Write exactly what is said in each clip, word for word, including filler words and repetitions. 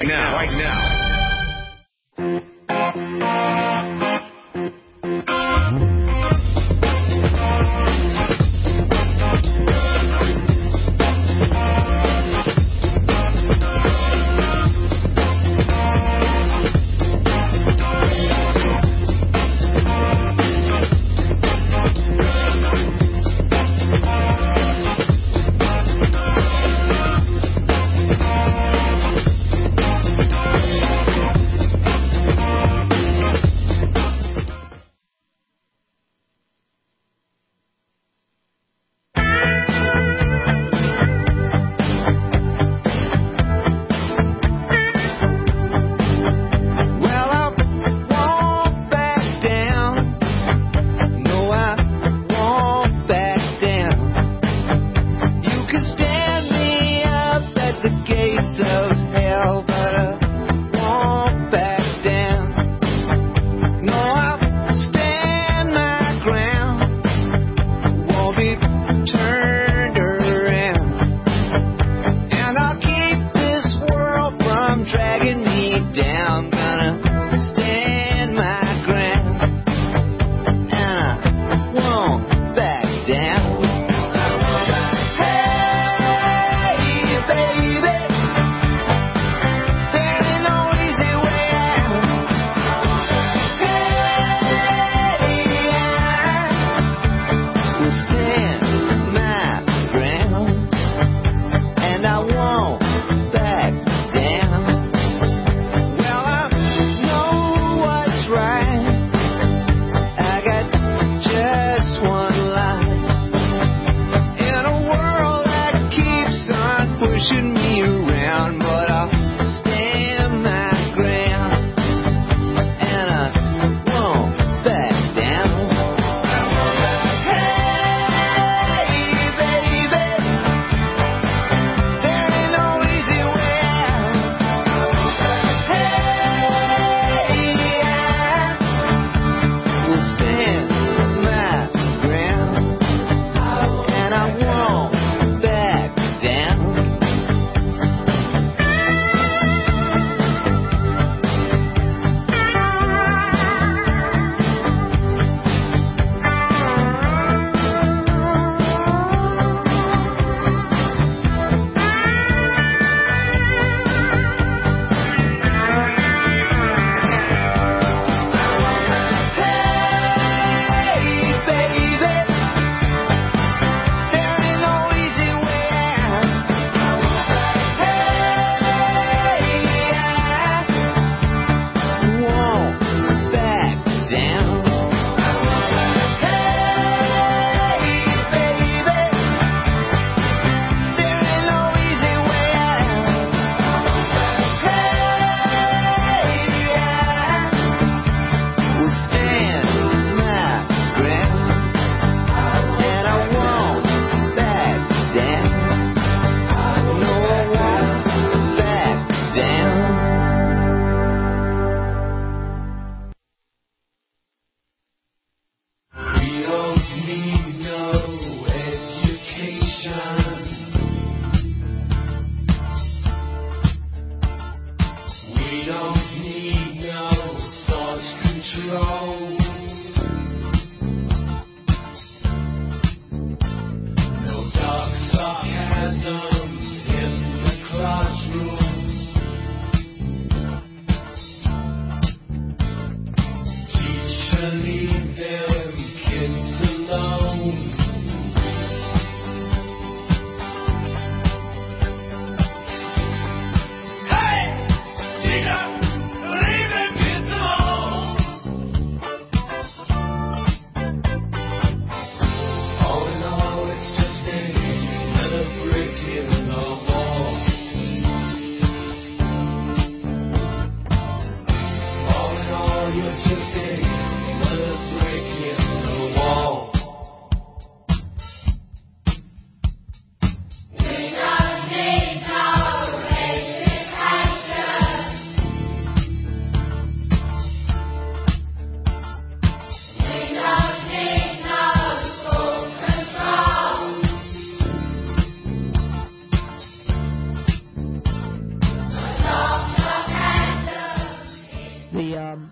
now, right now. really um,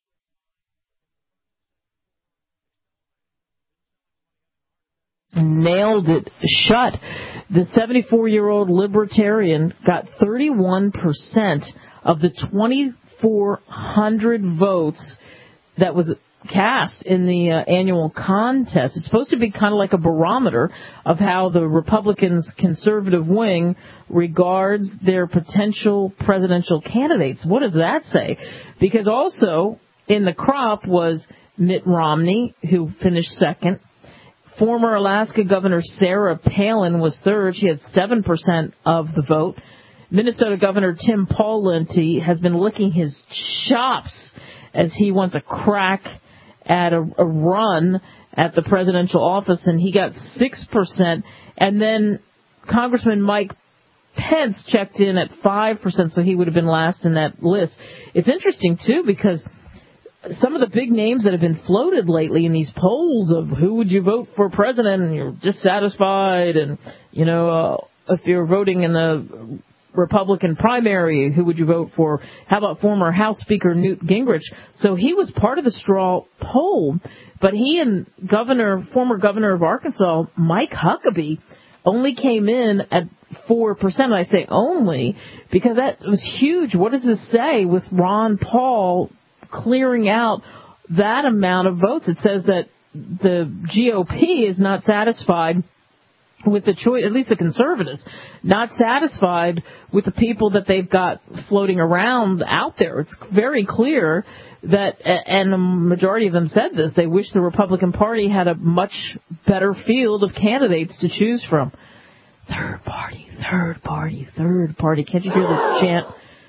nailed it shut. The seventy-four-year-old libertarian got thirty-one percent of the twenty-four hundred votes that was cast in the uh, annual contest. It's supposed to be kind of like a barometer of how the Republicans' conservative wing regards their potential presidential candidates. What does that say? Because also in the crop was Mitt Romney, who finished second. Former Alaska Governor Sarah Palin was third. She had seven percent of the vote. Minnesota Governor Tim Pawlenty has been licking his chops as he wants a crack at a, a run at the presidential office, and he got six percent. And then Congressman Mike Pence checked in at five percent, so he would have been last in that list. It's interesting, too, because some of the big names that have been floated lately in these polls of who would you vote for president, and you're dissatisfied, and, you know, uh, if you're voting in the Republican primary, who would you vote for? How about former House Speaker Newt Gingrich? So he was part of the straw poll, but he and Governor, former Governor of Arkansas, Mike Huckabee, only came in at four percent. I say only because that was huge. What does this say with Ron Paul clearing out that amount of votes? It says that the G O P is not satisfied with the choice, at least the conservatives, not satisfied with the people that they've got floating around out there. It's very clear that, and the majority of them said this, they wish the Republican Party had a much better field of candidates to choose from. Third party, third party, third party. Can't you hear the chant?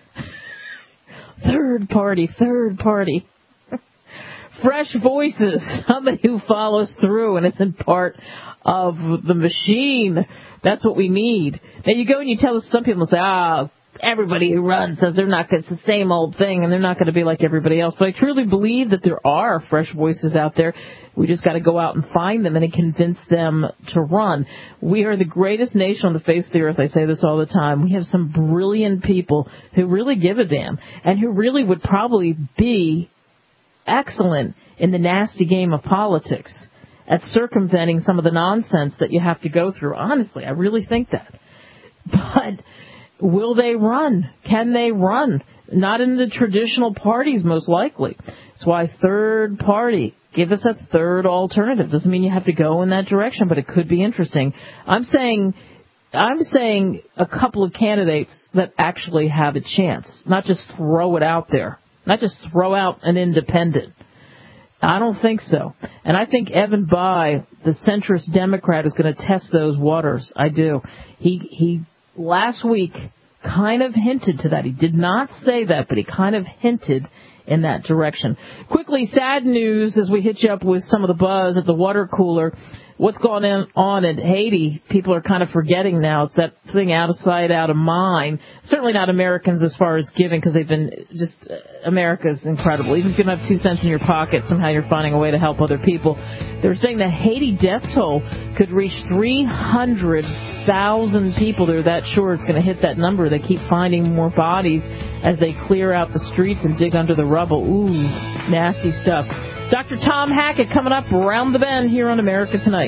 Third party, third party. Fresh voices, somebody who follows through and isn't part of the machine. That's what we need. Now you go and you tell us, some people say, ah, everybody who runs says they're not, it's the same old thing and they're not going to be like everybody else. But I truly believe that there are fresh voices out there. We just got to go out and find them and convince them to run. We are the greatest nation on the face of the earth. I say this all the time. We have some brilliant people who really give a damn and who really would probably be excellent in the nasty game of politics at circumventing some of the nonsense that you have to go through. Honestly, I really think that. But will they run? Can they run? Not in the traditional parties, most likely. That's why third party. Give us a third alternative. Doesn't mean you have to go in that direction, but it could be interesting. I'm saying, I'm saying a couple of candidates that actually have a chance, not just throw it out there, not just throw out an independent. I don't think so. And I think Evan Bayh, the centrist Democrat, is going to test those waters. I do. He he last week kind of hinted to that. He did not say that, but he kind of hinted in that direction. Quickly, sad news as we hit you up with some of the buzz at the water cooler. What's going on in Haiti, people are kind of forgetting now. It's that thing out of sight, out of mind. Certainly not Americans as far as giving, because they've been just, uh, America's incredible. Even if you don't have two cents in your pocket, somehow you're finding a way to help other people. They're saying the Haiti death toll could reach three hundred thousand people. They're that sure it's going to hit that number. They keep finding more bodies as they clear out the streets and dig under the rubble. Ooh, nasty stuff. Doctor Tom Hackett coming up around the bend here on America Tonight.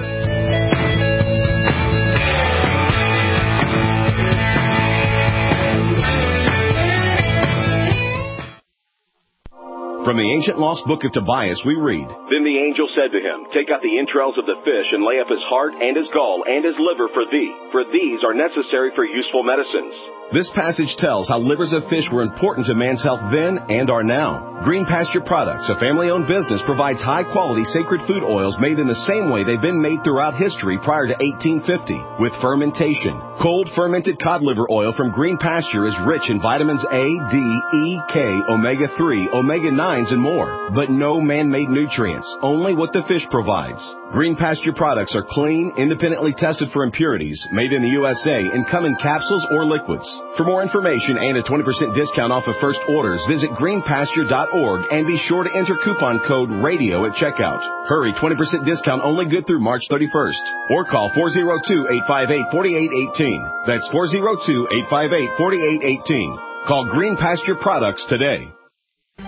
From the ancient lost book of Tobias, we read, Then the angel said to him, Take out the entrails of the fish and lay up his heart and his gall and his liver for thee, for these are necessary for useful medicines. This passage tells how livers of fish were important to man's health then and are now. Green Pasture Products, a family-owned business, provides high-quality sacred food oils made in the same way they've been made throughout history prior to eighteen fifty, with fermentation. Cold fermented cod liver oil from Green Pasture is rich in vitamins A, D, E, K, omega three, omega nines, and more. But no man-made nutrients, only what the fish provides. Green Pasture products are clean, independently tested for impurities, made in the U S A, and come in capsules or liquids. For more information and a twenty percent discount off of first orders, visit green pasture dot org and be sure to enter coupon code RADIO at checkout. Hurry, twenty percent discount only good through March thirty-first. Or call four oh two, eight five eight, four eight one eight. That's four oh two, eight five eight, four eight one eight. Call Green Pasture Products today.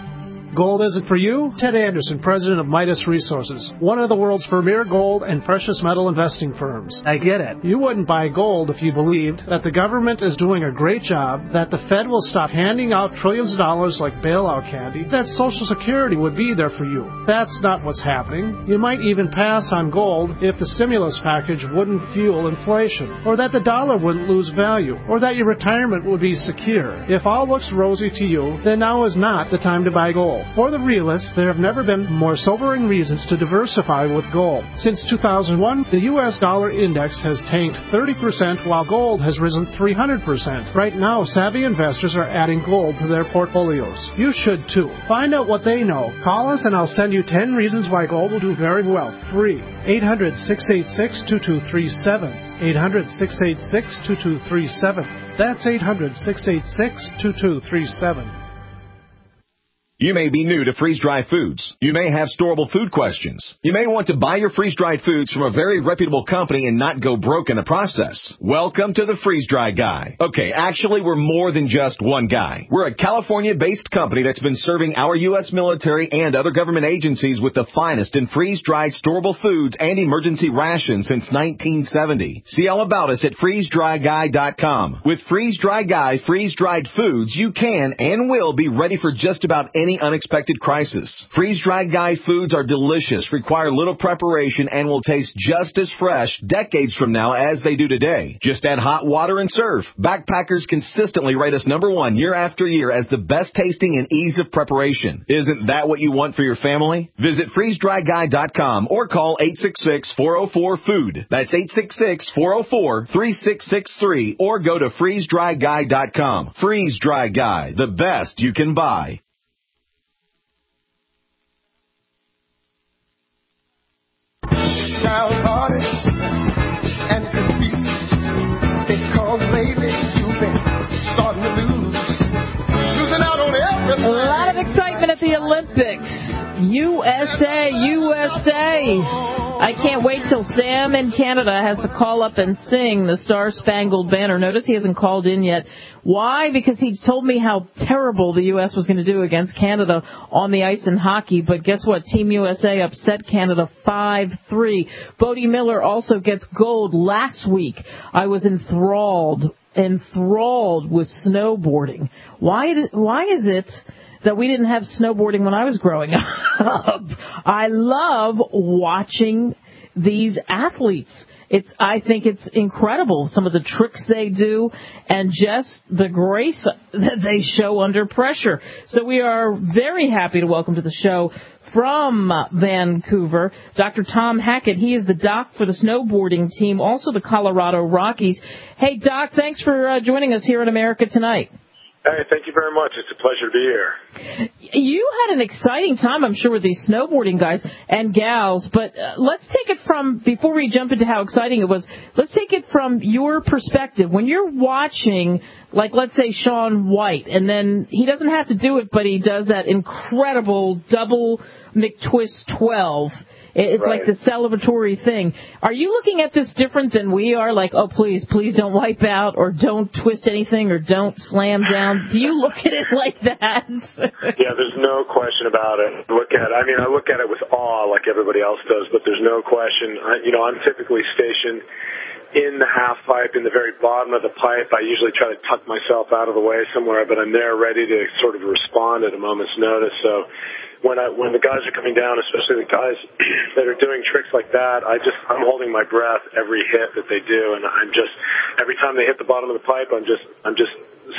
Gold isn't for you? Ted Anderson, president of Midas Resources, one of the world's premier gold and precious metal investing firms. I get it. You wouldn't buy gold if you believed that the government is doing a great job, that the Fed will stop handing out trillions of dollars like bailout candy, that Social Security would be there for you. That's not what's happening. You might even pass on gold if the stimulus package wouldn't fuel inflation, or that the dollar wouldn't lose value, or that your retirement would be secure. If all looks rosy to you, then now is not the time to buy gold. For the realist, there have never been more sobering reasons to diversify with gold. Since two thousand one, the U S dollar index has tanked thirty percent while gold has risen three hundred percent. Right now, savvy investors are adding gold to their portfolios. You should too. Find out what they know. Call us and I'll send you ten reasons why gold will do very well. Free. eight hundred, six eight six, two two three seven. eight hundred, six eight six, two two three seven. That's eight hundred, six eight six, two two three seven. You may be new to freeze-dried foods. You may have storable food questions. You may want to buy your freeze-dried foods from a very reputable company and not go broke in the process. Welcome to the Freeze-Dry Guy. Okay, actually, we're more than just one guy. We're a California-based company that's been serving our U S military and other government agencies with the finest in freeze-dried storable foods and emergency rations since nineteen seventy. See all about us at freeze dry guy dot com. With Freeze-Dry Guy freeze-dried foods, you can and will be ready for just about any unexpected crisis. Freeze-Dried Guy foods are delicious, require little preparation, and will taste just as fresh decades from now as they do today. Just add hot water and serve. Backpackers consistently rate us number one year after year as the best tasting and ease of preparation. Isn't that what you want for your family? Visit freeze dry guy dot com or call eight six six, four oh four, food. That's eight six six, four oh four, three six six three or go to freeze dry guy dot com. Freeze-Dry Guy, the best you can buy. Downhearted and confused because lately you've been starting to lose, losing out on everything. A lot of excitement at the Olympics. U S A, U S A. I can't wait till Sam in Canada has to call up and sing the Star-Spangled Banner. Notice he hasn't called in yet. Why? Because he told me how terrible the U S was going to do against Canada on the ice in hockey. But guess what? Team U S A upset Canada five three. Bodie Miller also gets gold last week. I was enthralled, enthralled with snowboarding. Why, why is it that we didn't have snowboarding when I was growing up? I love watching these athletes. It's, I think it's incredible, some of the tricks they do and just the grace that they show under pressure. So we are very happy to welcome to the show from Vancouver, Doctor Tom Hackett. He is the doc for the snowboarding team, also the Colorado Rockies. Hey, Doc, thanks for uh, joining us here in America Tonight. Hey, thank you very much. It's a pleasure to be here. You had an exciting time, I'm sure, with these snowboarding guys and gals, but uh, let's take it from, before we jump into how exciting it was, let's take it from your perspective. When you're watching, like, let's say Shaun White, and then he doesn't have to do it, but he does that incredible double McTwist twelve. It's right. Like the celebratory thing. Are you looking at this different than we are? Like, oh, please, please don't wipe out or don't twist anything or don't slam down. Do you look at it like that? Yeah, there's no question about it. Look at it. I mean, I look at it with awe like everybody else does, but there's no question. I, you know, I'm typically stationed in the half pipe, in the very bottom of the pipe. I usually try to tuck myself out of the way somewhere, but I'm there ready to sort of respond at a moment's notice. So when I, when the guys are coming down, especially the guys that are doing tricks like that, I just, I'm holding my breath every hit that they do. And I'm just, every time they hit the bottom of the pipe, I'm just, I'm just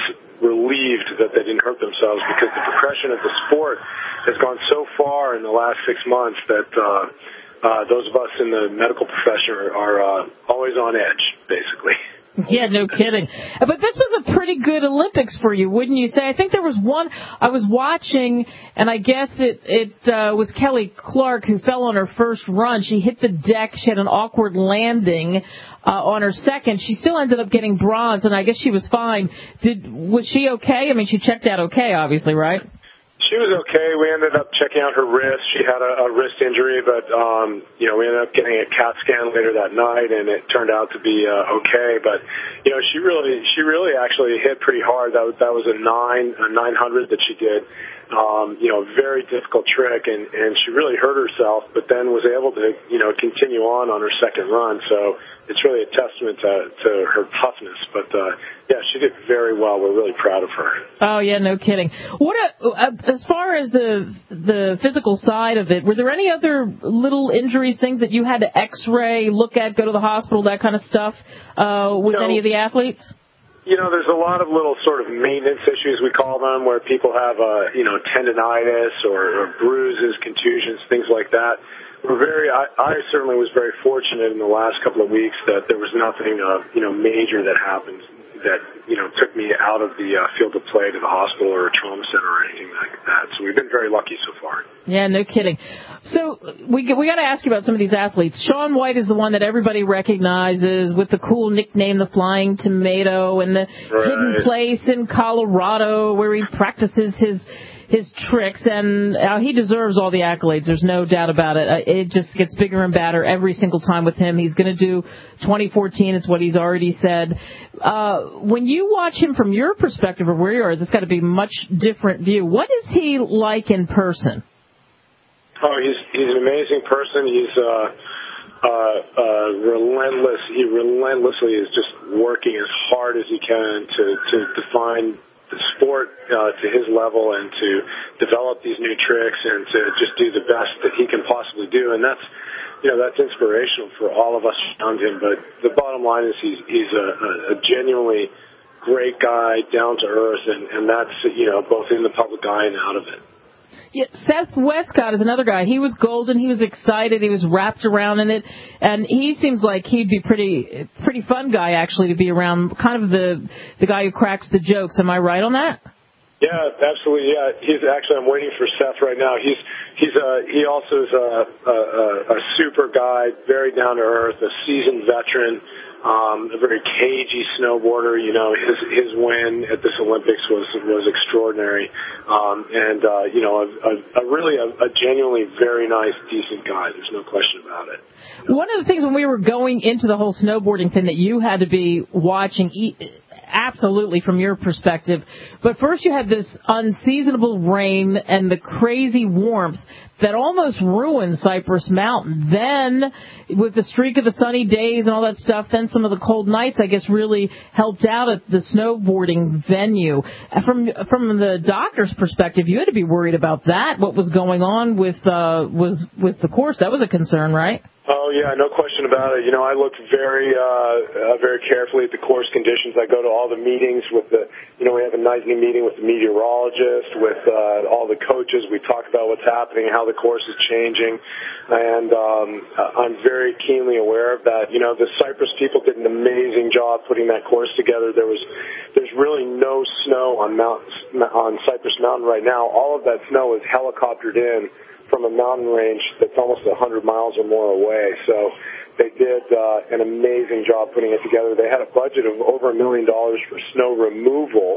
relieved that they didn't hurt themselves, because the progression of the sport has gone so far in the last six months that, uh, Uh, those of us in the medical profession are, are uh, always on edge, basically. Yeah, no kidding. But this was a pretty good Olympics for you, wouldn't you say? I think there was one I was watching, and I guess it, it uh, was Kelly Clark who fell on her first run. She hit the deck. She had an awkward landing uh, on her second. She still ended up getting bronze, and I guess she was fine. Did Was she okay? I mean, she checked out okay, obviously, right? she was okay. We ended up checking out her wrist. She had a, a wrist injury, but, um, you know, we ended up getting a CAT scan later that night, and it turned out to be uh, okay. But, you know, she really, she really actually hit pretty hard. That was, that was a nine, a nine hundred that she did. Um, you know, very difficult trick, and, and she really hurt herself, but then was able to, you know, continue on on her second run. So it's really a testament to, to her toughness. But, uh, yeah, she did very well. We're really proud of her. Oh, yeah, no kidding. What a, uh, as far as the the physical side of it, were there any other little injuries, things that you had to X-ray, look at, go to the hospital, that kind of stuff uh, with no. any of the athletes? You know, there's a lot of little sort of maintenance issues, we call them, where people have, uh, you know, tendinitis or, or bruises, contusions, things like that. We're very, I, I certainly was very fortunate in the last couple of weeks that there was nothing, uh, you know, major that happened that, you know, took me out of the uh, field of play to the hospital or a trauma center or anything like that. So we've been very lucky so far. Yeah, no kidding. So we we got to ask you about some of these athletes. Shaun White is the one that everybody recognizes with the cool nickname, the Flying Tomato, and the right. hidden place in Colorado where he practices his his tricks, and uh, he deserves all the accolades. There's no doubt about it. Uh, it just gets bigger and badder every single time with him. He's going to do twenty fourteen. It's what he's already said. Uh, when you watch him from your perspective of where you are, this got to be a much different view. What is he like in person? Oh, he's he's an amazing person. He's uh, uh, uh, relentless. He relentlessly is just working as hard as he can to to define the sport uh, to his level and to develop these new tricks and to just do the best that he can possibly do. And that's, you know, that's inspirational for all of us around him. But the bottom line is he's, he's a, a genuinely great guy, down to earth, and, and that's, you know, both in the public eye and out of it. Yeah, Seth Westcott is another guy. He was golden. He was excited. He was wrapped around in it, and he seems like he'd be pretty, pretty fun guy actually to be around. Kind of the the guy who cracks the jokes. Am I right on that? Yeah, absolutely. Yeah, he's actually. I'm waiting for Seth right now. He's he's a he also is a a, a super guy, very down to earth, a seasoned veteran. Um, a very cagey snowboarder. You know, his his win at this Olympics was was extraordinary, um, and uh, you know, a, a, a really a, a genuinely very nice, decent guy. There's no question about it. One of the things when we were going into the whole snowboarding thing that you had to be watching. E- Absolutely, from your perspective. But first you had this unseasonable rain and the crazy warmth that almost ruined Cypress Mountain. Then, with the streak of the sunny days and all that stuff, then some of the cold nights, I guess, really helped out at the snowboarding venue. From from the doctor's perspective, you had to be worried about that. What was going on with uh, was with the course? That was a concern, right? Oh, yeah, no question about it. You know, I looked very, uh, uh, very carefully at the course conditions. I go to all the meetings with the, you know, we have a nightly meeting with the meteorologist, with uh, all the coaches. We talk about what's happening, how the course is changing, and um, I'm very keenly aware of that. You know, the Cypress people did an amazing job putting that course together. There was, there's really no snow on Mount, on Cypress Mountain right now. All of that snow is helicoptered in from a mountain range that's almost one hundred miles or more away. So they did uh, an amazing job putting it together. They had a budget of over a million dollars for snow removal,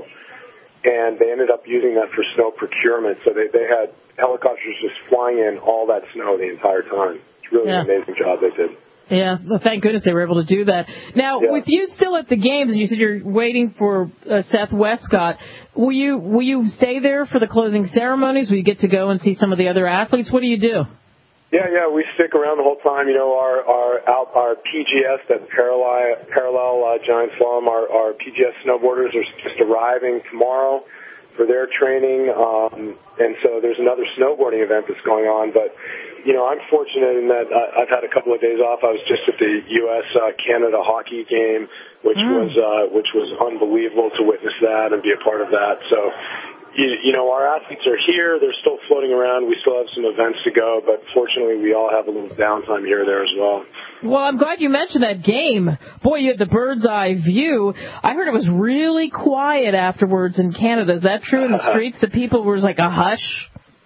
and they ended up using that for snow procurement. So they, they had helicopters just flying in all that snow the entire time. It's really yeah. an amazing job they did. Yeah, well, thank goodness they were able to do that. Now, yeah. with you still at the games, and you said you're waiting for uh, Seth Westcott, will you will you stay there for the closing ceremonies? Will you get to go and see some of the other athletes? What do you do? Yeah, yeah, we stick around the whole time. You know, our our out, our P G S, that parallel parallel uh, giant slalom, our our P G S snowboarders are just arriving tomorrow for their training, um, and so there's another snowboarding event that's going on. But you know, I'm fortunate in that I've had a couple of days off. I was just at the U S uh, Canada hockey game, which mm. was uh, which was unbelievable to witness that and be a part of that. So, you, you know, our athletes are here. They're still floating around. We still have some events to go, but fortunately, we all have a little downtime here or there as well. Well, I'm glad you mentioned that game. Boy, you had the bird's eye view. I heard it was really quiet afterwards in Canada. Is that true in the streets? The people were like a hush?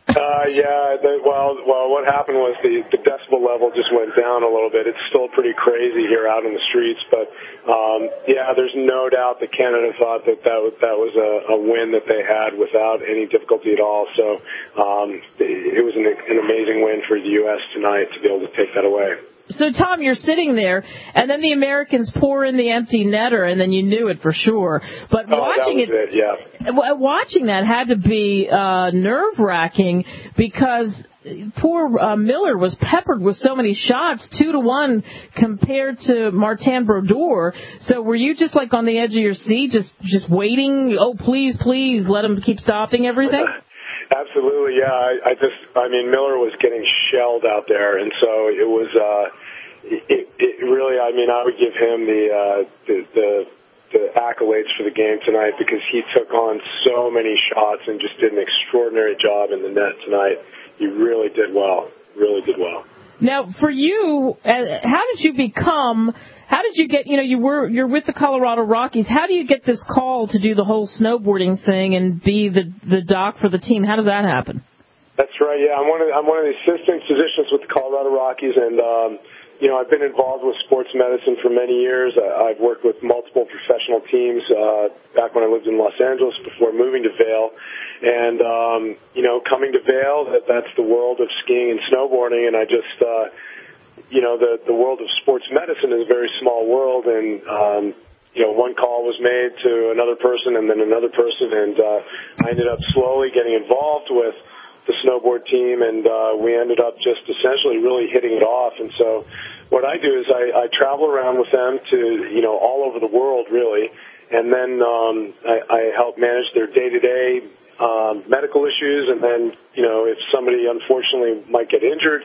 Uh, yeah, the, well, well, what happened was the, the decibel level just went down a little bit. It's still pretty crazy here out in the streets, but um, yeah, there's no doubt that Canada thought that that was, that was a, a win that they had without any difficulty at all. So um, it was an, an amazing win for the U S tonight to be able to take that away. So, Tom, you're sitting there, and then the Americans pour in the empty netter, and then you knew it for sure. But oh, watching that was it, it yeah. watching that had to be uh, nerve-wracking because poor uh, Miller was peppered with so many shots, two to one compared to Martin Brodeur. So, were you just like on the edge of your seat, just just waiting? Oh, please, please, let him keep stopping everything. Absolutely, yeah. I, I just, I mean, Miller was getting shelled out there, and so it was, uh, it, it really, I mean, I would give him the, uh, the, the, the accolades for the game tonight because he took on so many shots and just did an extraordinary job in the net tonight. He really did well, really did well. Now, for you, uh, how did you become? How did you get? You know, you were you're with the Colorado Rockies. How do you get this call to do the whole snowboarding thing and be the the doc for the team? How does that happen? That's right. Yeah, I'm one of I'm one of the assistant physicians with the Colorado Rockies, and um, you know, I've been involved with sports medicine for many years. I, I've worked with multiple professional teams uh, back when I lived in Los Angeles before moving to Vail. And, um, you know, coming to Vail, that, that's the world of skiing and snowboarding. And I just, uh, you know, the, the world of sports medicine is a very small world. And, um, you know, one call was made to another person and then another person. And uh, I ended up slowly getting involved with the snowboard team, and uh, we ended up just essentially really hitting it off. And so what I do is I, I travel around with them to, you know, all over the world, really. And then um, I, I help manage their day-to-day Um, medical issues, and then, you know, if somebody unfortunately might get injured,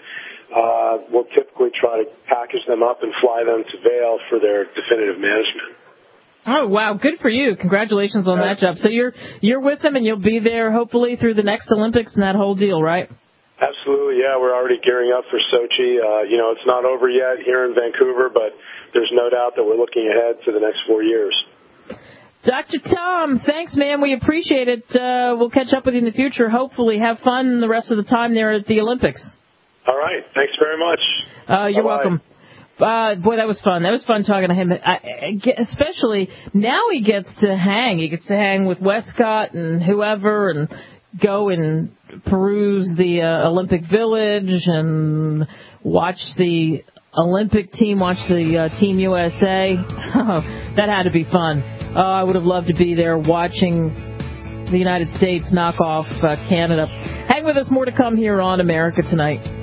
uh, we'll typically try to package them up and fly them to Vail for their definitive management. Oh, wow. Good for you. Congratulations on that job. So you're you're with them, and you'll be there hopefully through the next Olympics and that whole deal, right? Absolutely, yeah. We're already gearing up for Sochi. Uh, you know, it's not over yet here in Vancouver, but there's no doubt that we're looking ahead to the next four years. Doctor Tom, thanks, man. We appreciate it. Uh, we'll catch up with you in the future. Hopefully, have fun the rest of the time there at the Olympics. All right. Thanks very much. Uh, you're Bye-bye. welcome. Uh, boy, that was fun. That was fun talking to him. I, I, especially now he gets to hang. He gets to hang with Westcott and whoever and go and peruse the uh, Olympic Village and watch the Olympic team, watch the uh, Team U S A. Oh, that had to be fun. Oh, I would have loved to be there watching the United States knock off uh, Canada. Hang with us. More to come here on America Tonight.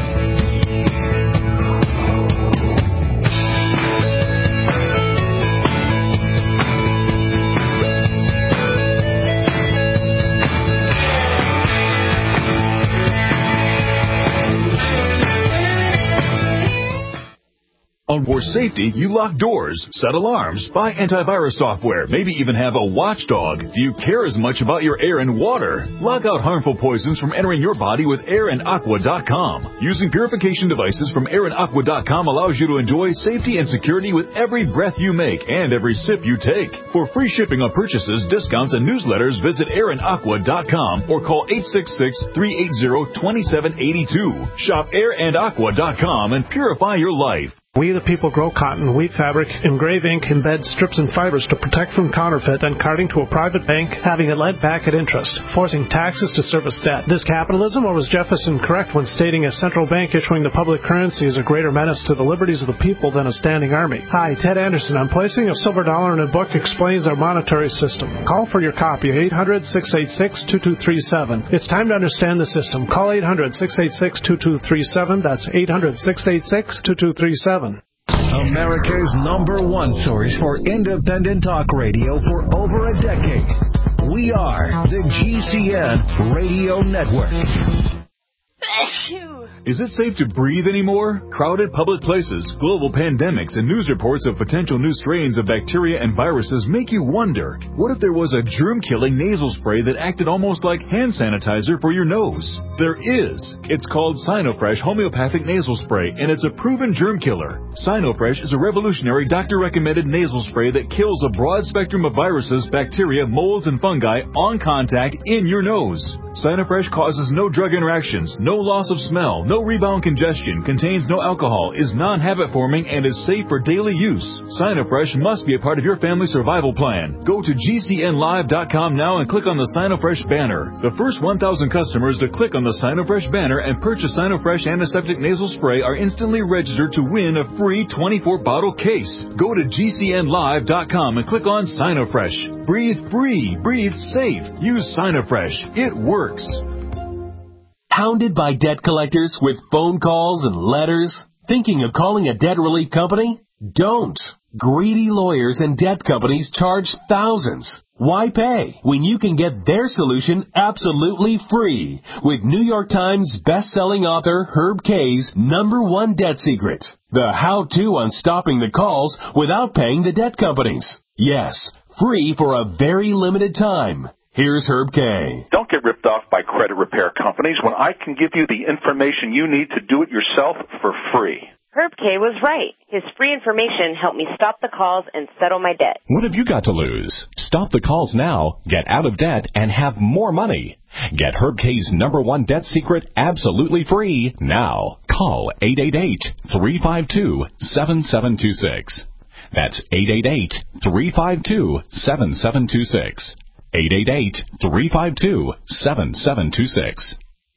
For safety, you lock doors, set alarms, buy antivirus software, maybe even have a watchdog. Do you care as much about your air and water? Lock out harmful poisons from entering your body with air and aqua dot com. Using purification devices from air and aqua dot com allows you to enjoy safety and security with every breath you make and every sip you take. For free shipping on purchases, discounts, and newsletters, visit air and aqua dot com or call eight six six, three eight zero, two seven eight two. Shop air and aqua dot com and purify your life. We the people grow cotton, weave fabric, engrave ink, embed strips and fibers to protect from counterfeit, then carting to a private bank, having it lent back at interest, forcing taxes to service debt. This capitalism, or was Jefferson correct when stating a central bank issuing the public currency is a greater menace to the liberties of the people than a standing army? Hi, Ted Anderson. I'm placing a silver dollar in a book explains our monetary system. Call for your copy, eight hundred, six eight six, two two three seven. It's time to understand the system. Call eight hundred, six eight six, two two three seven. That's eight hundred, six eight six, two two three seven. America's number one source for independent talk radio for over a decade. We are the G C N Radio Network. Is it safe to breathe anymore? Crowded public places, global pandemics, and news reports of potential new strains of bacteria and viruses make you wonder, what if there was a germ-killing nasal spray that acted almost like hand sanitizer for your nose? There is. It's called Sinofresh Homeopathic Nasal Spray, and it's a proven germ killer. Sinofresh is a revolutionary doctor-recommended nasal spray that kills a broad spectrum of viruses, bacteria, molds, and fungi on contact in your nose. Sinofresh causes no drug interactions, no loss of smell, no rebound congestion, contains no alcohol, is non-habit forming, and is safe for daily use. Sinofresh must be a part of your family survival plan. Go to G C N live dot com now and click on the Sinofresh banner. The first one thousand customers to click on the Sinofresh banner and purchase Sinofresh Antiseptic Nasal Spray are instantly registered to win a free twenty-four bottle case. Go to G C N live dot com and click on Sinofresh. Breathe free. Breathe safe. Use Sinofresh. It works. Hounded by debt collectors with phone calls and letters? Thinking of calling a debt relief company? Don't. Greedy lawyers and debt companies charge thousands. Why pay when you can get their solution absolutely free with New York Times best-selling author Herb Kay's number one debt secret, the how-to on stopping the calls without paying the debt companies. Yes, free for a very limited time. Here's Herb Kay. Don't get ripped off by credit repair companies when I can give you the information you need to do it yourself for free. Herb Kay was right. His free information helped me stop the calls and settle my debt. What have you got to lose? Stop the calls now, get out of debt, and have more money. Get Herb Kay's number one debt secret absolutely free now. Call eight eight eight, three five two, seven seven two six. That's eight eight eight, three five two, seven seven two six. eight eight eight, three five two, seven seven two six.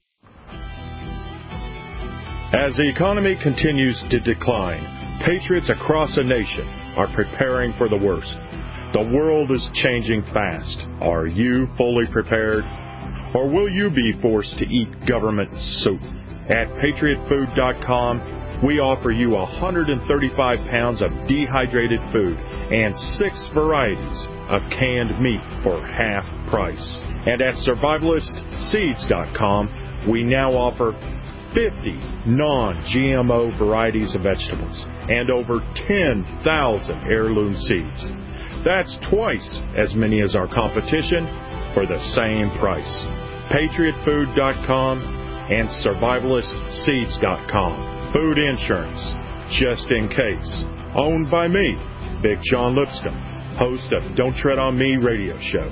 As the economy continues to decline, patriots across the nation are preparing for the worst. The world is changing fast. Are you fully prepared? Or will you be forced to eat government soup? At patriot food dot com, we offer you one hundred thirty-five pounds of dehydrated food and six varieties of canned meat for half price. And at survivalist seeds dot com, we now offer fifty non-G M O varieties of vegetables and over ten thousand heirloom seeds. That's twice as many as our competition for the same price. patriot food dot com and survivalist seeds dot com. Food insurance, just in case. Owned by me, Big John Lipscomb, host of Don't Tread on Me radio show.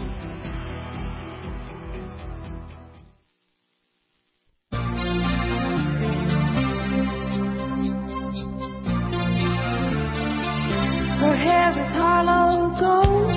Her hair is hollow gold,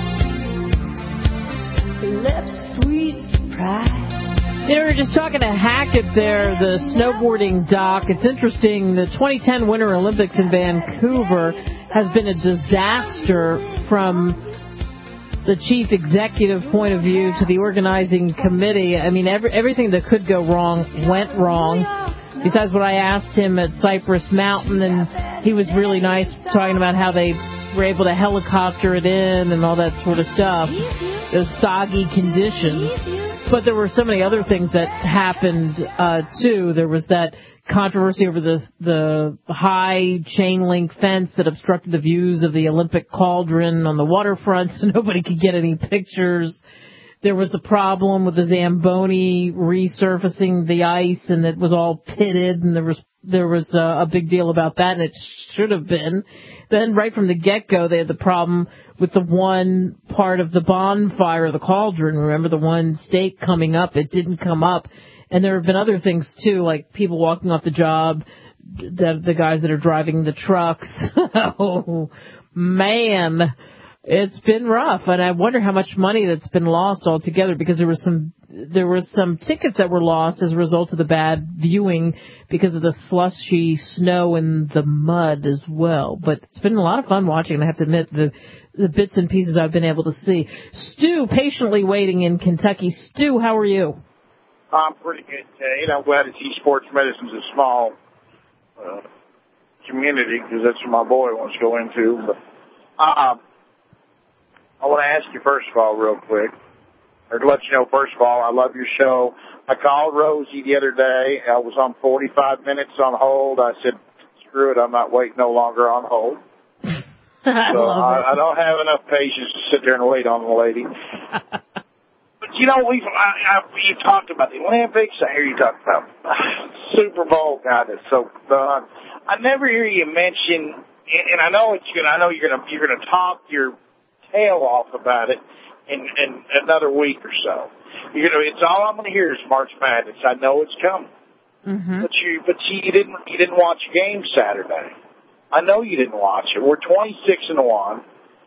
her lips sweet surprise. You know, we were just talking to Hackett there, the snowboarding doc. It's interesting, the twenty ten Winter Olympics in Vancouver has been a disaster from the chief executive point of view to the organizing committee. I mean, every, everything that could go wrong went wrong. Besides what I asked him at Cypress Mountain, and he was really nice talking about how they were able to helicopter it in and all that sort of stuff, those soggy conditions. But there were so many other things that happened, uh, too. There was that controversy over the the high chain link fence that obstructed the views of the Olympic cauldron on the waterfront, so nobody could get any pictures. There was the problem with the Zamboni resurfacing the ice, and it was all pitted, and there was there was a, a big deal about that, and it should have been. Then right from the get-go, they had the problem with the one part of the bonfire, the cauldron. Remember the one stake coming up? It didn't come up. And there have been other things, too, like people walking off the job, the, the guys that are driving the trucks. Oh, man, it's been rough. And I wonder how much money that's been lost altogether, because there was some there were some tickets that were lost as a result of the bad viewing because of the slushy snow and the mud as well. But it's been a lot of fun watching, and I have to admit, the the bits and pieces I've been able to see. Stu, patiently waiting in Kentucky. Stu, how are you? I'm pretty good, Ted. I'm glad to see sports medicine's a small uh, community, because that's what my boy wants to go into. But uh, I want to ask you, first of all, real quick, or to let you know, first of all, I love your show. I called Rosie the other day. I was on forty-five minutes on hold. I said, screw it, I'm not waiting no longer on hold. I, so love I, it. I don't have enough patience to sit there and wait on the lady. But, you know, we've, I, I, you talked about the Olympics. I hear you talk about uh, Super Bowl. God, it's so fun. I never hear you mention, and, and I know it's gonna, I know you're gonna, you're gonna talk your tail off about it, in, in another week or so. You know, it's all I'm going to hear is March Madness. I know it's coming. Mm-hmm. But you, but you didn't, you didn't watch a game Saturday. I know you didn't watch it. We're twenty-six and one.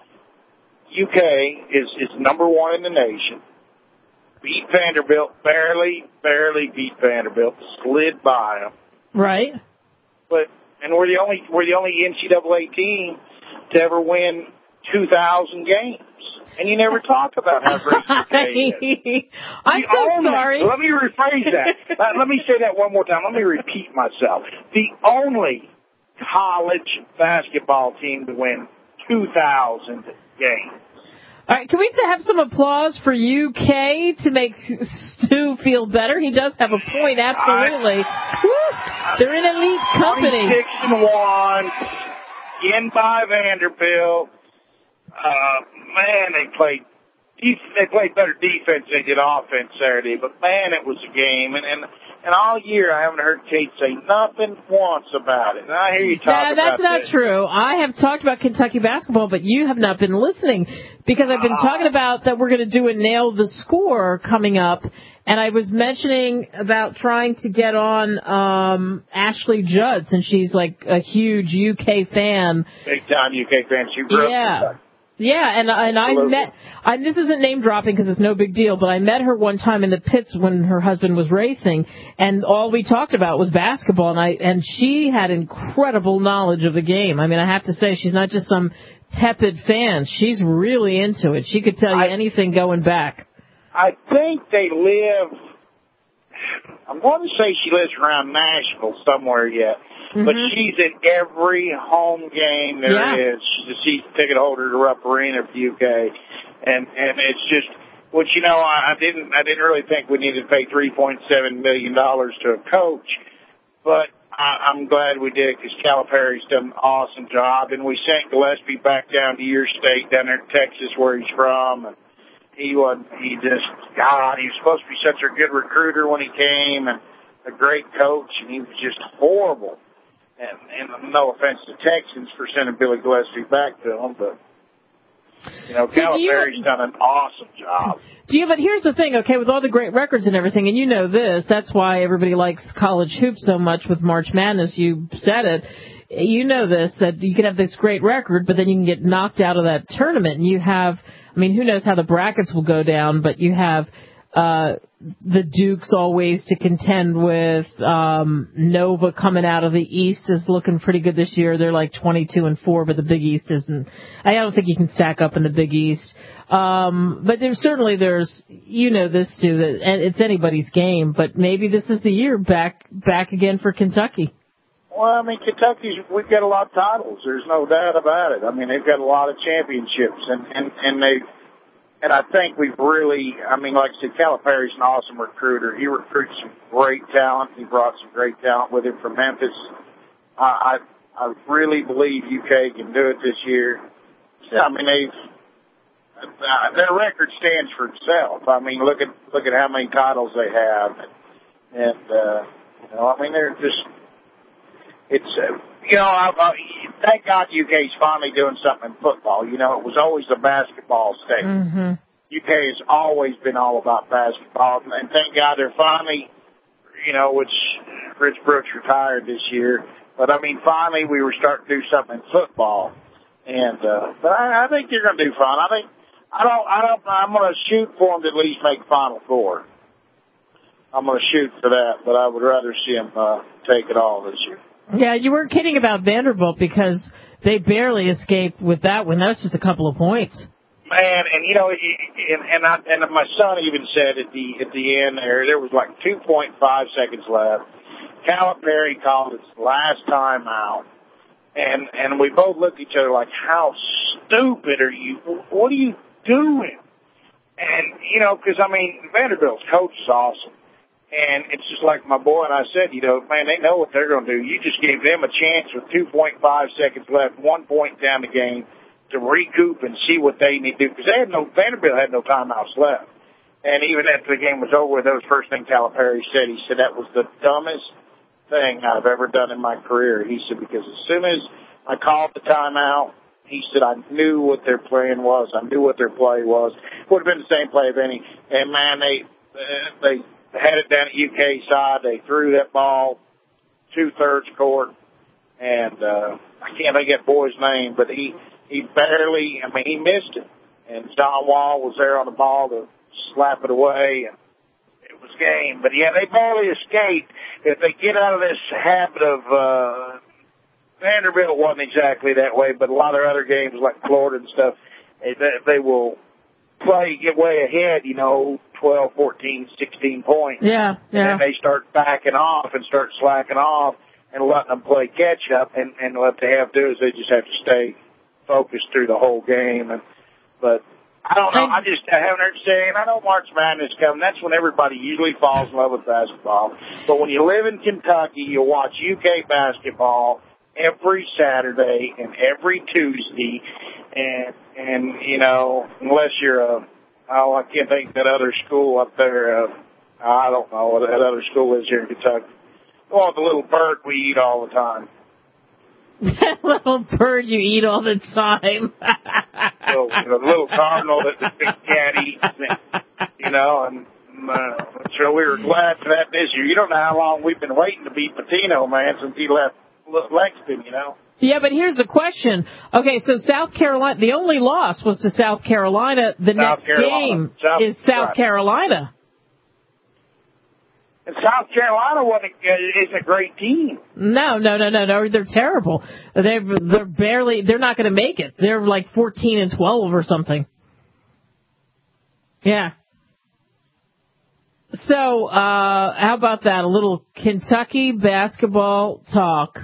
U K is, is number one in the nation. Beat Vanderbilt, barely, barely beat Vanderbilt, slid by them. Right. But, and we're the only, we're the only N C double A team to ever win two thousand games. And you never talk about how great U K is. I'm the so only, sorry. Let me rephrase that. let, let me say that one more time. Let me repeat myself. The only college basketball team to win two thousand games. All right, can we have some applause for U K to make Stu feel better? He does have a point, absolutely. I, Woo! They're in elite company. twenty-six and one, in by Vanderbilt. Uh, man, they played they played better defense than they did offense Saturday, but man, it was a game. And and, and all year I haven't heard Kate say nothing once about it. And I hear you talk nah, about that's not this. true. I have talked about Kentucky basketball, but you have not been listening because I've been uh, talking about that we're going to do a Nail the Score coming up. And I was mentioning about trying to get on um Ashley Judd, since she's like a huge U K fan. Big time U K fan. She grew yeah. up in Kentucky. Yeah, and and I met. I, this isn't name dropping because it's no big deal, but I met her one time in the pits when her husband was racing, and all we talked about was basketball. And I and she had incredible knowledge of the game. I mean, I have to say, she's not just some tepid fan. She's really into it. She could tell you I, anything going back. I think they live. I'm going to say she lives around Nashville somewhere yet. Mm-hmm. But she's in every home game there yeah. is. She's a season ticket holder to Rupp Arena for U K, and and it's just, which you know, I, I didn't I didn't really think we needed to pay three point seven million dollars to a coach, but I, I'm glad we did because Calipari's done an awesome job, and we sent Gillespie back down to your state, down there in Texas where he's from, and he was he just God, he was supposed to be such a good recruiter when he came, and a great coach, and he was just horrible. And, and no offense to Texans for sending Billy Gillespie back to them, but, you know, so Calipari's you, done an awesome job. Do you, but here's the thing, okay, with all the great records and everything, and you know this, that's why everybody likes college hoops so much with March Madness, you said it, you know this, that you can have this great record, but then you can get knocked out of that tournament, and you have, I mean, who knows how the brackets will go down, but you have uh the Dukes always to contend with. Um, Nova coming out of the East is looking pretty good this year. They're like twenty-two and four, but the Big East isn't. I don't think you can stack up in the Big East. Um, but there's certainly there's, you know this too, that it's anybody's game. But maybe this is the year back back again for Kentucky. Well, I mean, Kentucky's, we've got a lot of titles. There's no doubt about it. I mean, they've got a lot of championships, and and and they. And I think we've really, I mean, like I said, Calipari's an awesome recruiter. He recruits some great talent. He brought some great talent with him from Memphis. I, I, I really believe U K can do it this year. I mean, they've, uh, their record stands for itself. I mean, look at, look at how many titles they have. And, uh, you know, I mean, they're just, it's, uh, you know, I, I, thank God U K's finally doing something in football. You know, it was always the basketball state. Mm-hmm. U K has always been all about basketball, and thank God they're finally, you know, which Rich Brooks retired this year. But I mean, finally we were starting to do something in football, and uh, but I, I think they're going to do fine. I think I don't, I don't, I'm going to shoot for them to at least make Final Four. I'm going to shoot for that, but I would rather see them uh, take it all this year. Yeah, you weren't kidding about Vanderbilt because they barely escaped with that one. That's just a couple of points. Man, and you know, and and, I, and my son even said at the at the end there, there was like two point five seconds left. Calipari called his last time out, and and we both looked at each other like, how stupid are you? What are you doing? And you know, because I mean, Vanderbilt's coach is awesome. And it's just like my boy and I said, you know, man, they know what they're going to do. You just gave them a chance with two point five seconds left, one point down the game, to recoup and see what they need to do. Because they had no, Vanderbilt had no timeouts left. And even after the game was over, that was the first thing Calipari said. He said that was the dumbest thing I've ever done in my career. He said, because as soon as I called the timeout, he said, I knew what their plan was. I knew what their play was. Would have been the same play if any. And, man, they uh, they had it down at U K side. They threw that ball two-thirds court. And uh, I can't think of that boy's name, but he, he barely, I mean, he missed it. And John Wall was there on the ball to slap it away. And it was game. But, yeah, they barely escaped. If they get out of this habit of uh, – Vanderbilt wasn't exactly that way, but a lot of their other games like Florida and stuff, they, they will play, get way ahead, you know, twelve, fourteen, sixteen points. Yeah, yeah. And then they start backing off and start slacking off and letting them play catch up. And, and what they have to do is they just have to stay focused through the whole game. And But I don't know. I just I haven't heard saying, I know March Madness coming. That's when everybody usually falls in love with basketball. But when you live in Kentucky, you watch U K basketball every Saturday and every Tuesday, and, and you know, unless you're a, oh, I can't think that other school up there, uh, I don't know what that other school is here in Kentucky. Oh, the little bird we eat all the time. That little bird you eat all the time. So, you know, the little cardinal that the big cat eats, you know, and uh, so we were glad for that this year. You don't know how long we've been waiting to beat Patino, man, since he left Lexington, you know. Yeah, but here's the question. Okay, so South Carolina, the only loss was to South Carolina. The South next Carolina. game South, is South right. Carolina. And South Carolina wasn't, is a great team. No, no, no, no, no. They're terrible. They're they're barely. They're not going to make it. They're like fourteen and twelve or something. Yeah. So, uh, how about that? A little Kentucky basketball talk.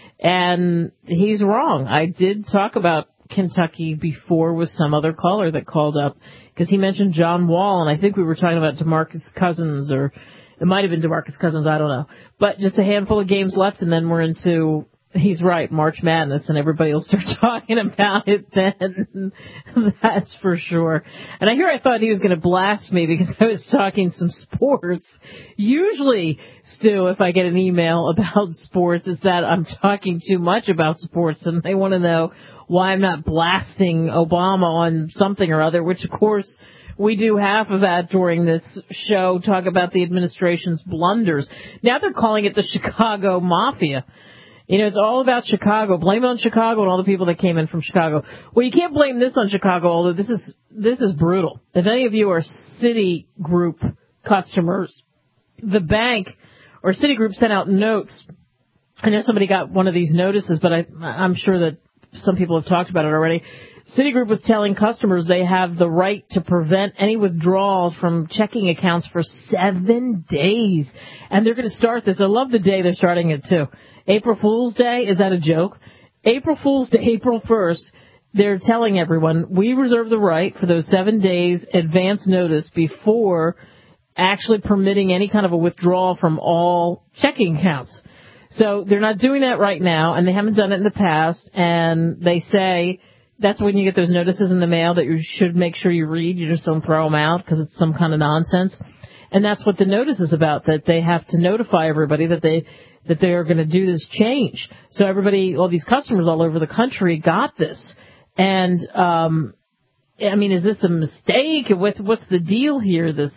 And he's wrong. I did talk about Kentucky before with some other caller that called up because he mentioned John Wall, and I think we were talking about DeMarcus Cousins, or it might have been DeMarcus Cousins, I don't know. But just a handful of games left, and then we're into, he's right, March Madness, and everybody will start talking about it then. That's for sure. And I hear I thought he was going to blast me because I was talking some sports. Usually, Stu, if I get an email about sports, it's that I'm talking too much about sports, and they want to know why I'm not blasting Obama on something or other, which, of course, we do half of that during this show, talk about the administration's blunders. Now they're calling it the Chicago Mafia. You know, it's all about Chicago. Blame it on Chicago and all the people that came in from Chicago. Well, you can't blame this on Chicago, although this is this is brutal. If any of you are Citigroup customers, the bank or Citigroup sent out notes. I know somebody got one of these notices, but I, I'm sure that some people have talked about it already. Citigroup was telling customers they have the right to prevent any withdrawals from checking accounts for seven days. And they're going to start this. I love the day they're starting it, too. April Fool's Day, is that a joke? April Fool's Day, April first, they're telling everyone, we reserve the right for those seven days advance notice before actually permitting any kind of a withdrawal from all checking accounts. So they're not doing that right now, and they haven't done it in the past, and they say that's when you get those notices in the mail that you should make sure you read. You just don't throw them out because it's some kind of nonsense. And that's what the notice is about, that they have to notify everybody that they that they are going to do this change. So everybody, all these customers all over the country got this. And, um, I mean, is this a mistake? What's, what's the deal here? This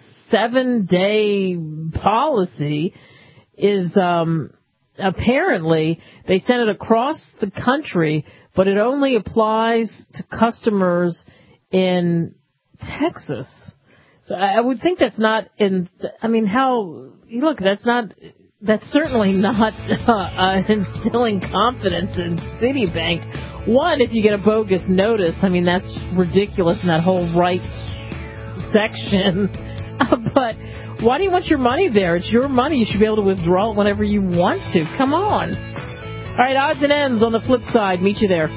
seven-day policy is, um, apparently, they sent it across the country, but it only applies to customers in Texas. So I would think that's not in, I mean, how, look, that's not, that's certainly not uh, uh, instilling confidence in Citibank. One, if you get a bogus notice, I mean, that's ridiculous in that whole right section. But why do you want your money there? It's your money. You should be able to withdraw it whenever you want to. Come on. All right, odds and ends on the flip side. Meet you there.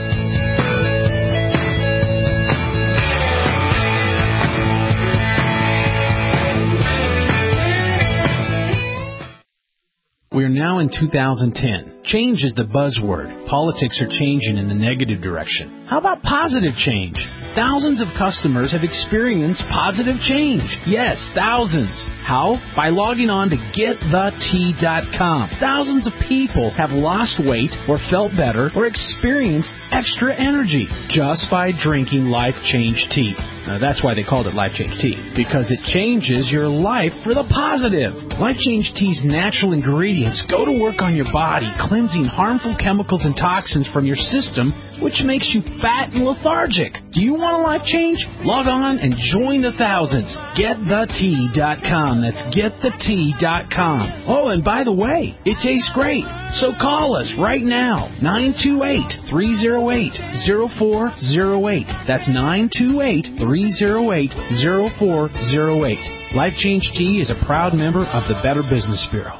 We are now in two thousand ten. Change is the buzzword. Politics are changing in the negative direction. How about positive change? Thousands of customers have experienced positive change. Yes, thousands. How? By logging on to get the tea dot com. Thousands of people have lost weight or felt better or experienced extra energy just by drinking Life Change Tea. Now, that's why they called it Life Change Tea, because it changes your life for the positive. Life Change Tea's natural ingredients go to work on your body, cleansing harmful chemicals and toxins from your system, which makes you fat and lethargic. Do you want a life change? Log on and join the thousands. get the tea dot com. That's get the tea dot com. Oh, and by the way, it tastes great. So call us right now, nine two eight, three oh eight, oh four oh eight. That's nine two eight, three oh eight, oh four oh eight. Life Change Tea is a proud member of the Better Business Bureau.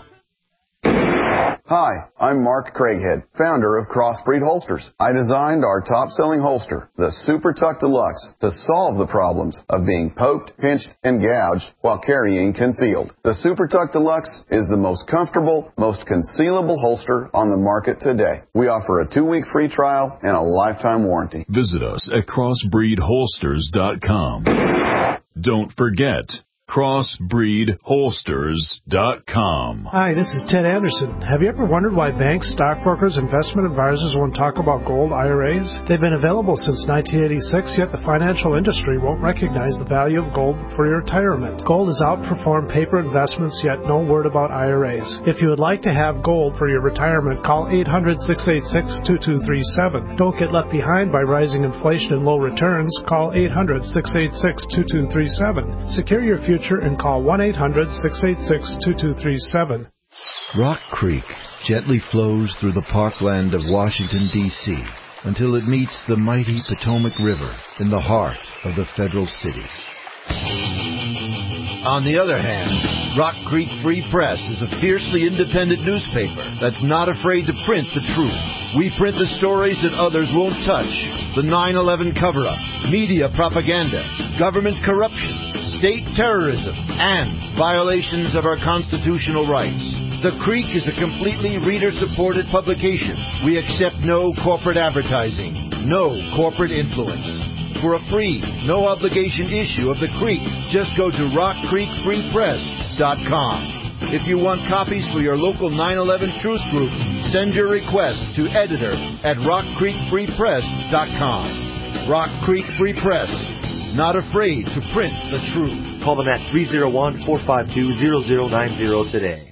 Hi, I'm Mark Craighead, founder of Crossbreed Holsters. I designed our top-selling holster, the Super Tuck Deluxe, to solve the problems of being poked, pinched, and gouged while carrying concealed. The Super Tuck Deluxe is the most comfortable, most concealable holster on the market today. We offer a two-week free trial and a lifetime warranty. Visit us at crossbreed holsters dot com. Don't forget, crossbreed holsters dot com. Hi, this is Ted Anderson. Have you ever wondered why banks, stockbrokers, investment advisors won't talk about gold I R As? They've been available since nineteen eighty-six, yet the financial industry won't recognize the value of gold for your retirement. Gold has outperformed paper investments, yet no word about I R As. If you would like to have gold for your retirement, call eight hundred, six eight six, two two three seven. Don't get left behind by rising inflation and low returns. Call eight hundred, six eight six, two two three seven. Secure your future and call one eight hundred, six eight six, two two three seven. Rock Creek gently flows through the parkland of Washington, D C until it meets the mighty Potomac River in the heart of the federal city. On the other hand, Rock Creek Free Press is a fiercely independent newspaper that's not afraid to print the truth. We print the stories that others won't touch. The nine eleven cover-up, media propaganda, government corruption, state terrorism, and violations of our constitutional rights. The Creek is a completely reader-supported publication. We accept no corporate advertising, no corporate influence. For a free, no-obligation issue of The Creek, just go to rock creek free press dot com. If you want copies for your local nine eleven Truth Group, send your request to editor at rock creek free press dot com. Rock Creek Free Press, not afraid to print the truth. Call them at three oh one, four five two, zero zero nine zero today.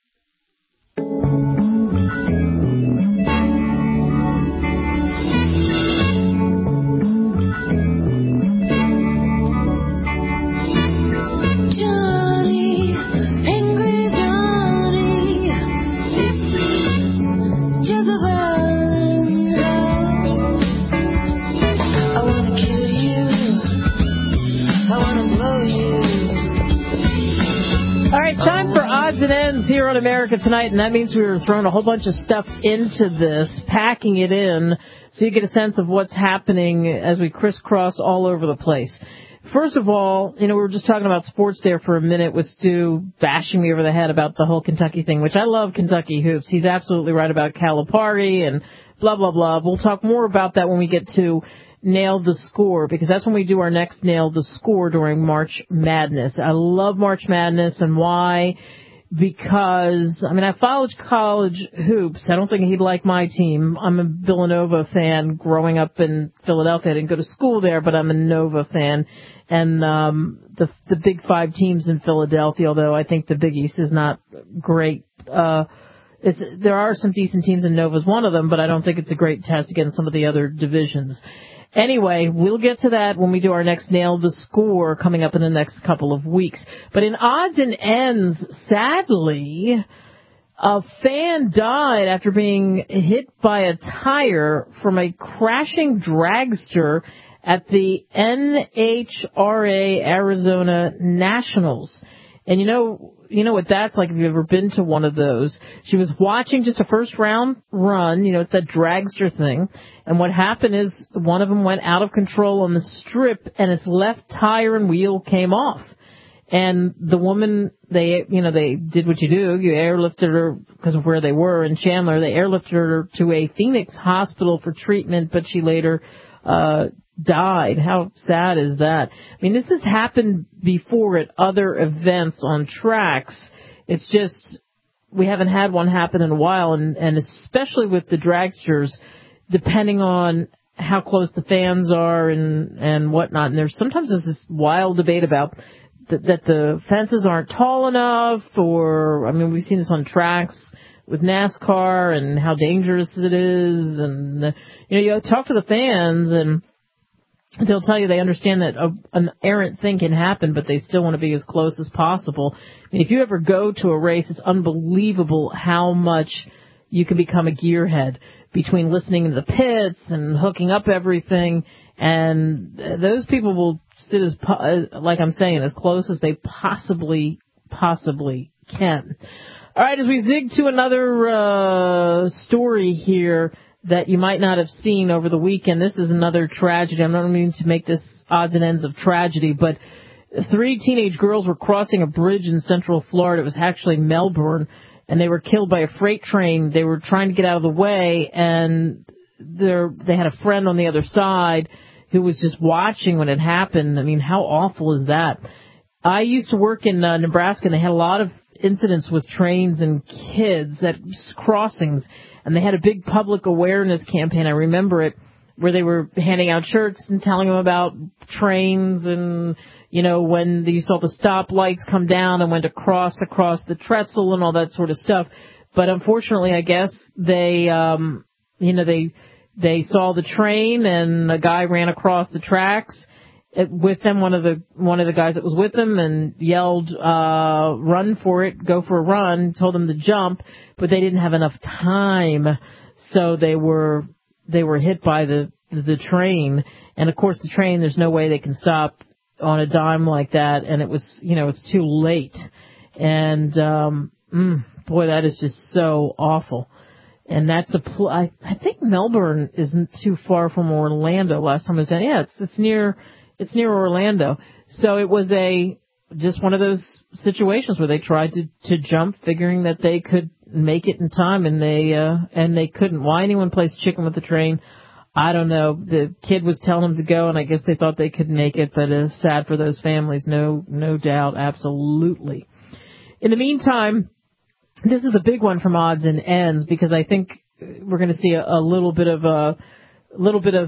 It ends here on America Tonight, and that means we were throwing a whole bunch of stuff into this, packing it in, so you get a sense of what's happening as we crisscross all over the place. First of all, you know, we were just talking about sports there for a minute with Stu bashing me over the head about the whole Kentucky thing, which I love Kentucky hoops. He's absolutely right about Calipari and blah, blah, blah. We'll talk more about that when we get to Nail the Score, because that's when we do our next Nail the Score during March Madness. I love March Madness, and why? Because, I mean, I followed college hoops. I don't think he'd like my team. I'm a Villanova fan growing up in Philadelphia. I didn't go to school there, but I'm a Nova fan. And um, the the Big Five teams in Philadelphia, although I think the Big East is not great. Uh, it's, there are some decent teams, and Nova's one of them, but I don't think it's a great test against some of the other divisions. Anyway, we'll get to that when we do our next Nail the Score coming up in the next couple of weeks. But in odds and ends, sadly, a fan died after being hit by a tire from a crashing dragster at the N H R A Arizona Nationals. And you know, you know what that's like if you've ever been to one of those. She was watching just a first round run, you know, it's that dragster thing. And what happened is one of them went out of control on the strip and its left tire and wheel came off. And the woman, they, you know, they did what you do. You airlifted her because of where they were in Chandler. They airlifted her to a Phoenix hospital for treatment, but she later uh, died. How sad is that? I mean, this has happened before at other events on tracks. It's just we haven't had one happen in a while, and, and especially with the dragsters, depending on how close the fans are and, and whatnot. And there's sometimes there's this wild debate about th- that the fences aren't tall enough, or, I mean, we've seen this on tracks with NASCAR and how dangerous it is. And, uh, you know, you talk to the fans and they'll tell you they understand that a, an errant thing can happen, but they still want to be as close as possible. I mean, if you ever go to a race, it's unbelievable how much you can become a gearhead between listening to the pits and hooking up everything. And those people will sit as, like I'm saying, as close as they possibly, possibly can. All right, as we zig to another uh, story here that you might not have seen over the weekend. This is another tragedy. I'm not meaning to make this odds and ends of tragedy, but three teenage girls were crossing a bridge in Central Florida. It was actually Melbourne, and they were killed by a freight train. They were trying to get out of the way, and they had a friend on the other side who was just watching when it happened. I mean, how awful is that? I used to work in uh, Nebraska, and they had a lot of incidents with trains and kids at crossings, and they had a big public awareness campaign. I remember it, where they were handing out shirts and telling them about trains and, you know, when you saw the stoplights come down and when to cross across the trestle and all that sort of stuff. But unfortunately, I guess they, um, you know, they they saw the train and a guy ran across the tracks it, with them, one of the one of the guys that was with them, and yelled, uh, run for it, go for a run, told them to jump, but they didn't have enough time, so they were they were hit by the the train. And of course the train, there's no way they can stop on a dime like that, and it was, you know, it's too late. And um mm, boy, that is just so awful. And that's a pl- I, I think Melbourne isn't too far from Orlando. Last time I was down, yeah, it's it's near it's near Orlando. So it was a just one of those situations where they tried to to jump, figuring that they could make it in time, and they uh and they couldn't. Why anyone plays chicken with the train, I don't know. The kid was telling them to go, and I guess they thought they could make it, but it's sad for those families, no no doubt, absolutely. In the meantime, this is a big one from odds and ends, because I think we're going to see a, a little bit of a little bit of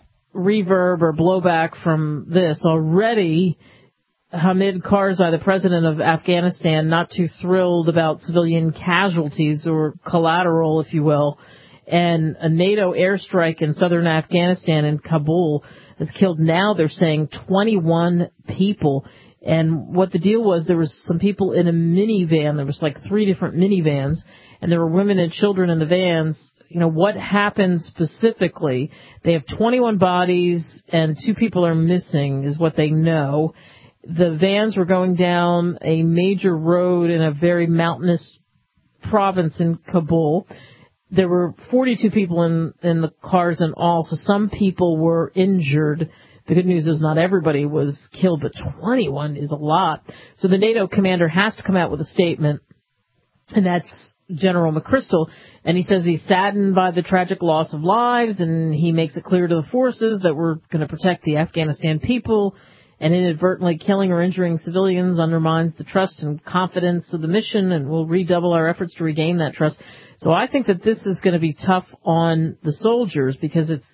reverb or blowback from this already. Hamid Karzai, the president of Afghanistan, not too thrilled about civilian casualties, or collateral, if you will. And a NATO airstrike in southern Afghanistan in Kabul has killed, now they're saying, twenty-one people. And what the deal was, there was some people in a minivan. There was like three different minivans, and there were women and children in the vans. You know, what happened specifically? They have twenty-one bodies, and two people are missing, is what they know. The vans were going down a major road in a very mountainous province in Kabul. There were forty-two people in, in the cars in all, so some people were injured. The good news is not everybody was killed, but twenty-one is a lot. So the NATO commander has to come out with a statement, and that's General McChrystal, and he says he's saddened by the tragic loss of lives, and he makes it clear to the forces that we're going to protect the Afghanistan people, and inadvertently killing or injuring civilians undermines the trust and confidence of the mission, and we'll redouble our efforts to regain that trust. So I think that this is going to be tough on the soldiers, because it's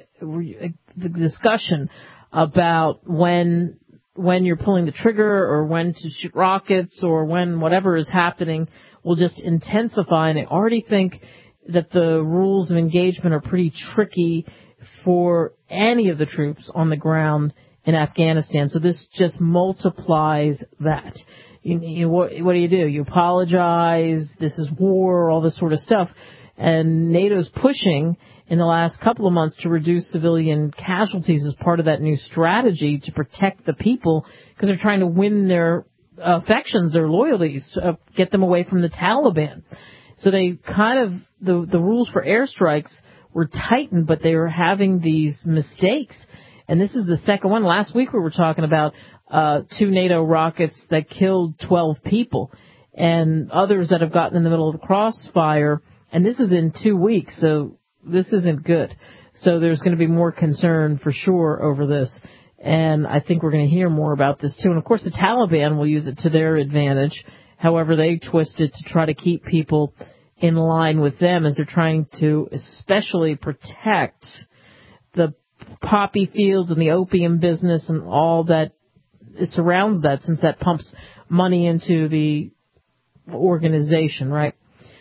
the discussion about when when you're pulling the trigger, or when to shoot rockets, or when whatever is happening will just intensify. And I already think that the rules of engagement are pretty tricky for any of the troops on the ground in Afghanistan. So this just multiplies that. You, you, what, what do you do? You apologize. This is war, all this sort of stuff. And NATO's pushing in the last couple of months to reduce civilian casualties as part of that new strategy to protect the people, because they're trying to win their affections, their loyalties, uh, get them away from the Taliban. So they kind of, the, the rules for airstrikes were tightened, but they were having these mistakes. And this is the second one. Last week we were talking about uh, two NATO rockets that killed twelve people, and others that have gotten in the middle of the crossfire. And this is in two weeks, so this isn't good. So there's going to be more concern for sure over this. And I think we're going to hear more about this, too. And, of course, the Taliban will use it to their advantage, however they twist it to try to keep people in line with them as they're trying to especially protect the poppy fields and the opium business and all that surrounds that, since that pumps money into the organization, right?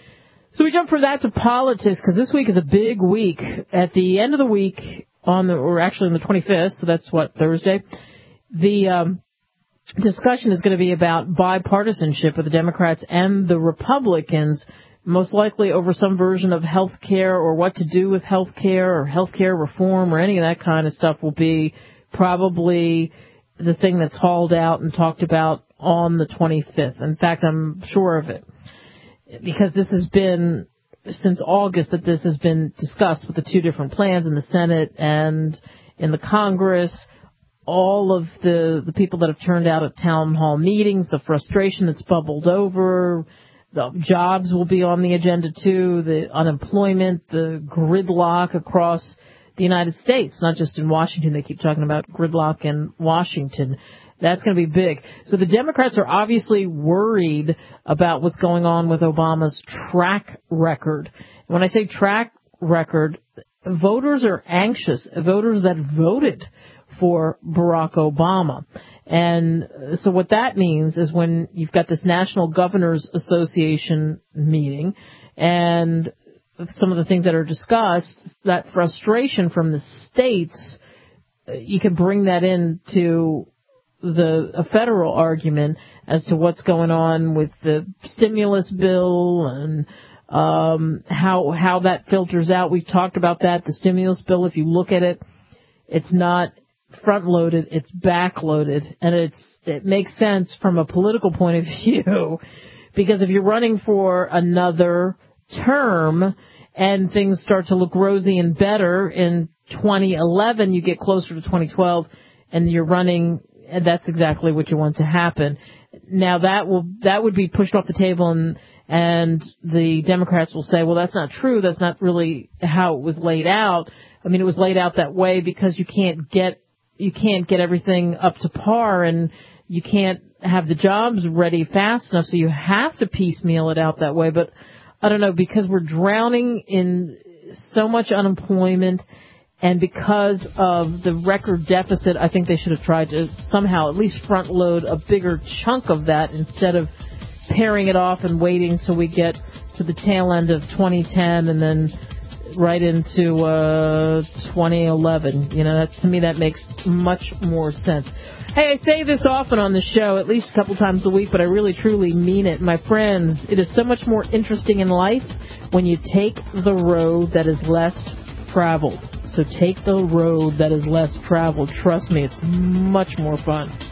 So we jump from that to politics, because this week is a big week. At the end of the week, on the, or actually on the twenty-fifth, so that's what, Thursday, the um, discussion is going to be about bipartisanship with the Democrats and the Republicans, most likely over some version of health care or what to do with health care or health care reform or any of that kind of stuff will be probably the thing that's hauled out and talked about on the twenty-fifth. In fact, I'm sure of it, because this has been since August that this has been discussed with the two different plans in the Senate and in the Congress. All of the, the people that have turned out at town hall meetings, the frustration that's bubbled over, the jobs will be on the agenda too, the unemployment, the gridlock across the United States, not just in Washington. They keep talking about gridlock in Washington. That's going to be big. So the Democrats are obviously worried about what's going on with Obama's track record. When I say track record, voters are anxious, voters that voted for Barack Obama. And so what that means is when you've got this National Governors Association meeting and some of the things that are discussed, that frustration from the states, you can bring that into the a federal argument as to what's going on with the stimulus bill and um, how how that filters out. We've talked about that. The stimulus bill, if you look at it, it's not front loaded, it's back loaded, and it's it makes sense from a political point of view, because if you're running for another term and things start to look rosy and better in twenty eleven, you get closer to twenty twelve and you're running, and that's exactly what you want to happen. Now that will that would be pushed off the table, and and the Democrats will say, well, that's not true, that's not really how it was laid out. I mean, it was laid out that way because you can't get you can't get everything up to par, and you can't have the jobs ready fast enough, so you have to piecemeal it out that way. But I don't know, because we're drowning in so much unemployment, and because of the record deficit, I think they should have tried to somehow at least front load a bigger chunk of that instead of pairing it off and waiting till we get to the tail end of twenty ten and then right into uh twenty eleven. You know, that, to me, that makes much more sense. Hey, I say this often on the show, at least a couple times a week, but I really truly mean it. My friends, it is so much more interesting in life when you take the road that is less traveled. So take the road that is less traveled. Trust me, it's much more fun.